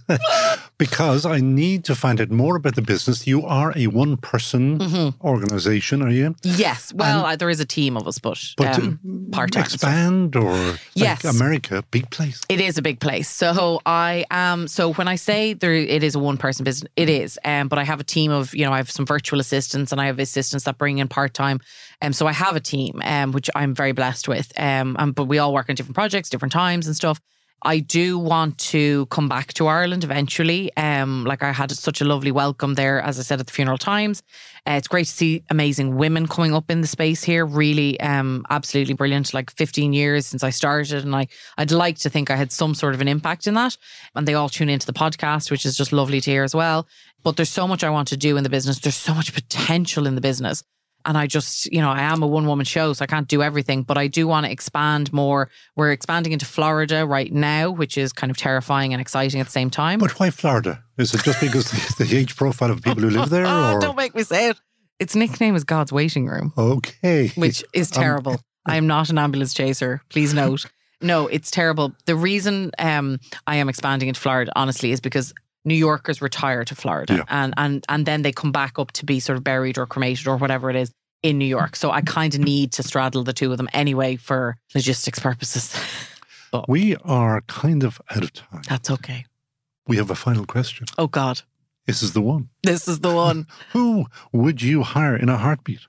Because I need to find out more about the business. You are a one-person organisation, are you? Yes. Well, there is a team of us, but part-time. Expand or yes. Like America, big place. It is a big place. So I am, so when I say it is a one-person business, it is. But I have a team of, you know, I have some virtual assistants and I have assistants that bring in part-time. So I have a team, which I'm very blessed with. But we all work on different projects, different times and stuff. I do want to come back to Ireland eventually. Like I had such a lovely welcome there, as I said, at the Funeral Times. It's great to see amazing women coming up in the space here. Really, absolutely brilliant. Like 15 years since I started, and I'd like to think I had some sort of an impact in that. And they all tune into the podcast, which is just lovely to hear as well. But there's so much I want to do in the business. There's so much potential in the business. And I just, you know, I am a one-woman show, so I can't do everything, but I do want to expand more. We're expanding into Florida right now, which is kind of terrifying and exciting at the same time. But why Florida? Is it just because the age profile of people who live there? Or? Don't make me say it. Its nickname is God's Waiting Room. Okay. Which is terrible. I am not an ambulance chaser, please note. No, it's terrible. The reason I am expanding into Florida, honestly, is because New Yorkers retire to Florida and then they come back up to be sort of buried or cremated or whatever it is in New York. So I kind of need to straddle the two of them anyway for logistics purposes. But we are kind of out of time. That's okay. We have a final question. Oh God. This is the one. This is the one. Who would you hire in a heartbeat?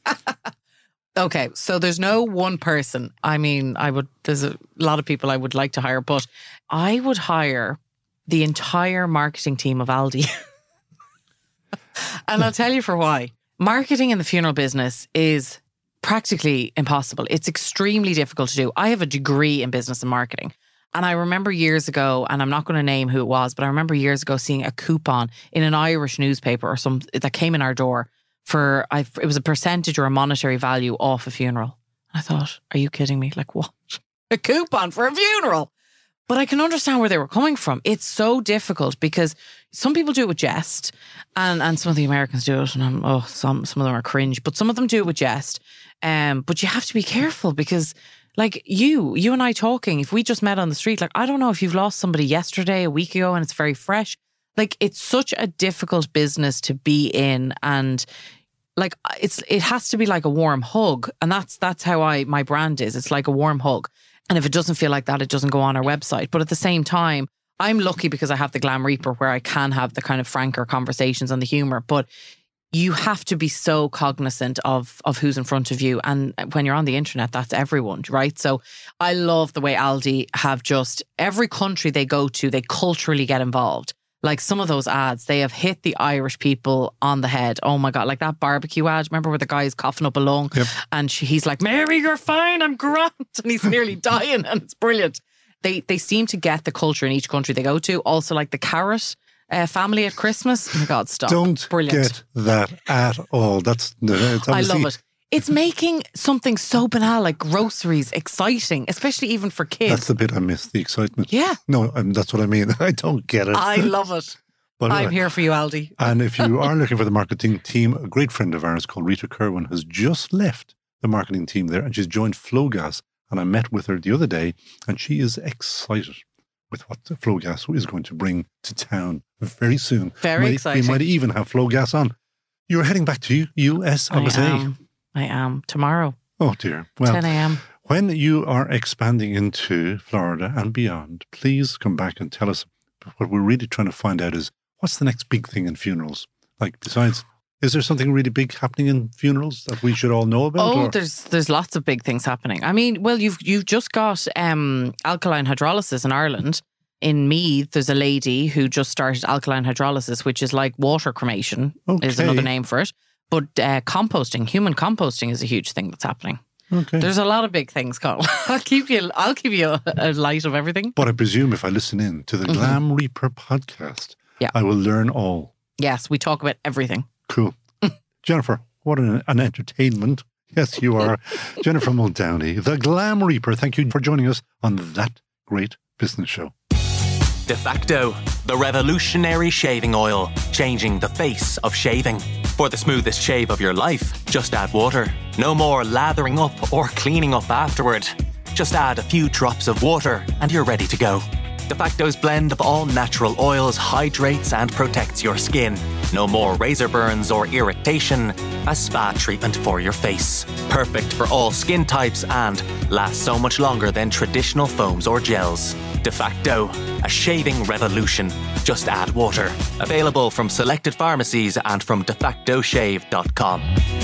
Okay, so there's no one person. I mean, there's a lot of people I would like to hire, but I would hire the entire marketing team of Aldi. And I'll tell you for why. Marketing in the funeral business is practically impossible. It's extremely difficult to do. I have a degree in business and marketing. And I remember years ago, and I'm not going to name who it was, but I remember years ago seeing a coupon in an Irish newspaper or some that came in our door it was a percentage or a monetary value off a funeral. I thought, are you kidding me? Like, what? A coupon for a funeral? But I can understand where they were coming from. It's so difficult because some people do it with jest, and some of the Americans do it, and some of them are cringe, but some of them do it with jest. But you have to be careful because, like you and I talking, if we just met on the street, like I don't know if you've lost somebody yesterday, a week ago, and it's very fresh. Like it's such a difficult business to be in, and like it has to be like a warm hug, and that's how my brand is. It's like a warm hug. And if it doesn't feel like that, it doesn't go on our website. But at the same time, I'm lucky because I have the Glam Reaper where I can have the kind of franker conversations and the humour. But you have to be so cognizant of who's in front of you. And when you're on the internet, that's everyone, right? So I love the way Aldi have just every country they go to, they culturally get involved. Like some of those ads, they have hit the Irish people on the head. Oh my God, like that barbecue ad. Remember where the guy is coughing up a lung? Yep. And he's like, Mary, you're fine, I'm grand. And he's nearly dying, and it's brilliant. They seem to get the culture in each country they go to. Also like the carrot family at Christmas. Oh my God, stop. Don't brilliant. Get that at all. I love it. It's making something so banal like groceries exciting, especially even for kids. That's the bit I miss, the excitement. Yeah. No, that's what I mean. I don't get it. I love it. But I'm here for you, Aldi. And if you are looking for the marketing team, a great friend of ours called Rita Kerwin has just left the marketing team there, and she's joined Flowgas. And I met with her the other day, and she is excited with what Flowgas is going to bring to town very soon. Very exciting. We might even have Flowgas on. You're heading back to US, I am. Tomorrow. Oh, dear. Well, 10 a.m. When you are expanding into Florida and beyond, please come back and tell us. What we're really trying to find out is what's the next big thing in funerals? Like, besides, is there something really big happening in funerals that we should all know about? Oh, there's lots of big things happening. I mean, well, you've just got alkaline hydrolysis in Ireland. In Meath, there's a lady who just started alkaline hydrolysis, which is like water cremation, is another name for it. But composting, human composting is a huge thing that's happening. Okay. There's a lot of big things, Colin. I'll give you a light of everything. But I presume if I listen in to the Glam Reaper podcast, I will learn all. Yes, we talk about everything. Cool. Jennifer, what an entertainment. Yes, you are. Jennifer Muldowney, the Glam Reaper. Thank you for joining us on That Great Business Show. De facto, the revolutionary shaving oil, changing the face of shaving. For the smoothest shave of your life, just add water. No more lathering up or cleaning up afterward. Just add a few drops of water and you're ready to go. De facto's blend of all natural oils hydrates and protects your skin. No more razor burns or irritation. A spa treatment for your face. Perfect for all skin types and lasts so much longer than traditional foams or gels. De facto, a shaving revolution. Just add water. Available from selected pharmacies and from defactoshave.com.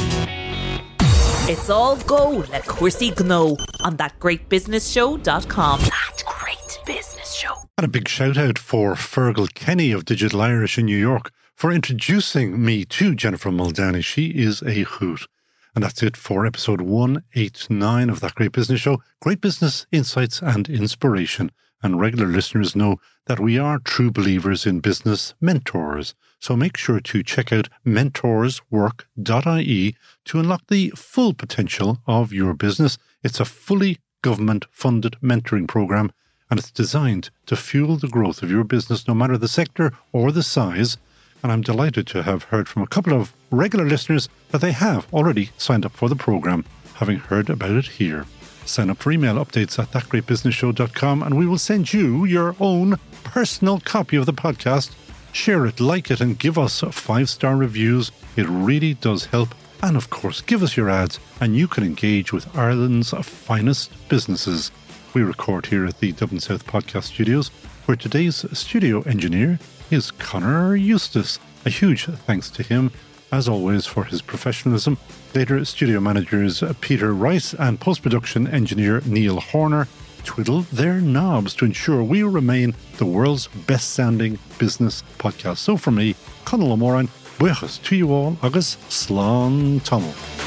It's all go, let Chrissy know on thatgreatbusinessshow.com. That Great Business Show. And a big shout out for Fergal Kenny of Digital Irish in New York for introducing me to Jennifer Muldowney. She is a hoot. And that's it for episode 189 of That Great Business Show. Great business insights and inspiration. And regular listeners know that we are true believers in business mentors. So make sure to check out mentorswork.ie to unlock the full potential of your business. It's a fully government-funded mentoring program, and it's designed to fuel the growth of your business, no matter the sector or the size. And I'm delighted to have heard from a couple of regular listeners that they have already signed up for the program, having heard about it here. Sign up for email updates at thatgreatbusinessshow.com and we will send you your own personal copy of the podcast. Share it, like it, and give us 5-star reviews. It really does help. And of course, give us your ads and you can engage with Ireland's finest businesses. We record here at the Dublin South Podcast Studios, where today's studio engineer is Connor Eustace. A huge thanks to him, as always, for his professionalism. Later, studio managers Peter Rice and post-production engineer Neil Horner twiddle their knobs to ensure we remain the world's best-sounding business podcast. So for me, Conal O'Moran, buchas to you all, agus slán tamil.